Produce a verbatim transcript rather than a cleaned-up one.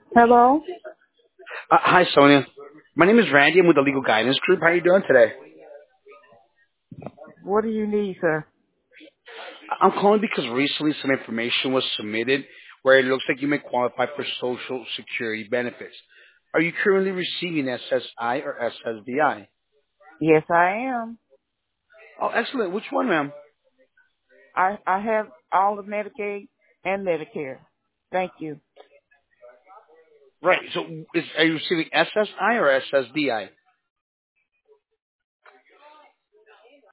Hello? Uh, hi, Sonia. My name is Randy. I'm with the Legal Guidance Group. How are you doing today? What do you need, sir? I'm calling because recently some information was submitted where it looks like you may qualify for Social Security benefits. Are you currently receiving S S I or S S D I? Yes, I am. Oh, excellent. Which one, ma'am? I, I have all of Medicaid and Medicare. Thank you. Right. So is, are you receiving S S I or S S D I?